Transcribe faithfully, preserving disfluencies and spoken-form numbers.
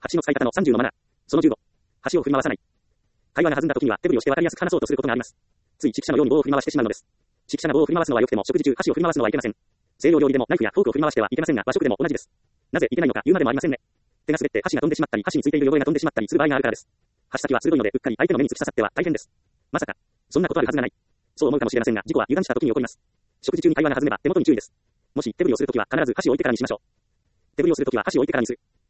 箸の使い方のさんじゅうのマナー。そのじゅうご。箸を振り回さない。会話が弾んだ時には手振りをして分かりやすく話そうとすることがあります。つい指揮者のように棒を振り回してしまうのです。指揮者が棒を振り回すのは良くても食事中箸を振り回すのはいけません。西洋料理でもナイフやフォークを振り回してはいけませんが和食でも同じです。なぜいけないのか言うまでもありませんね。手が滑って箸が飛んでしまったり箸についている汚れが飛んでしまったりする場合があるからです。箸先は鋭いのでうっかり相手の目に突き刺さっては大変です。まさかそんなことあるはずがない。そう思うかもしれませんが事故は油断した時に起こります。食事中に会話が弾めば手元に注意です。もし手振りをするときは必ず箸を置いてからにしましょう。手振りをするときは箸を置いてからにする。